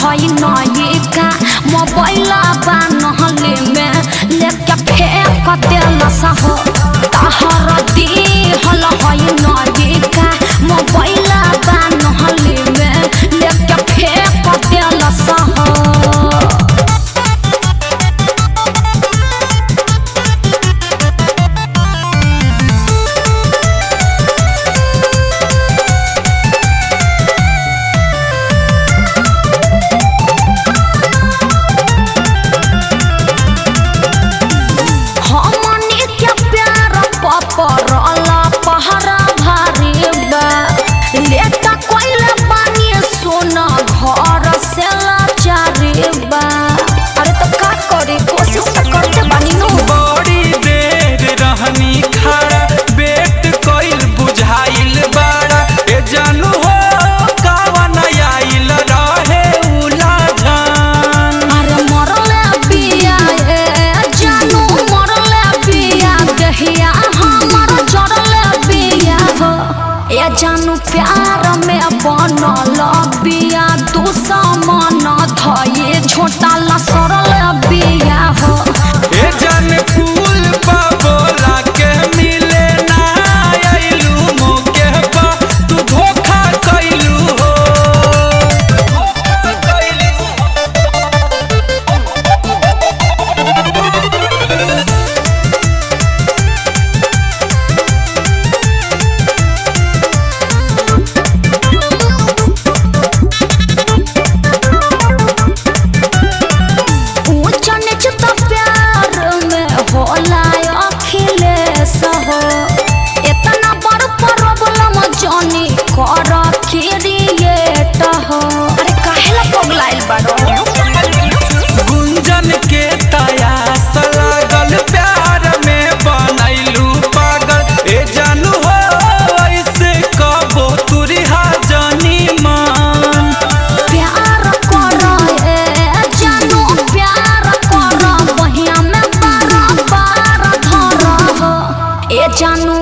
हई नई का मोबाइल बा नहले में लेके फेंक देलस हो तहर दी हल हई नई का मोबाइल बा नहले में लेके फेंक देलस हो। परला पहरा भारी बा लेटा कोइला पानी सोना घर से लाचारी बा। अरे तो का करी कोशिश तो करते बानी नु। बड़ी देर रहनी खड़ा बेट कोइल बुझाइल बाड़ा ए जानू हो कावन आइल रहे उलाझन। अरे मरले बिया ए जानू मरले बिया दहिया ए जानू प्यार में बनल बिया दुश्मन धये छोटा लसरल बिया हो। ए जान फूल पा बोला के मिले ना आइलू मोके पा तू धोखा कइलू हो। इतना बड़ प्रॉब्लम जानी कर क्रिएट हो। अरे काहेला पगलाइल बाड़ो। गुंजन के तयास लागल प्यार में बनैलू पागल ए जानू हो ऐसे कबो तुरिहा जानी मान। प्यार कर ए जानू प्यार कर बहिया में बार बार धर हो ए जानू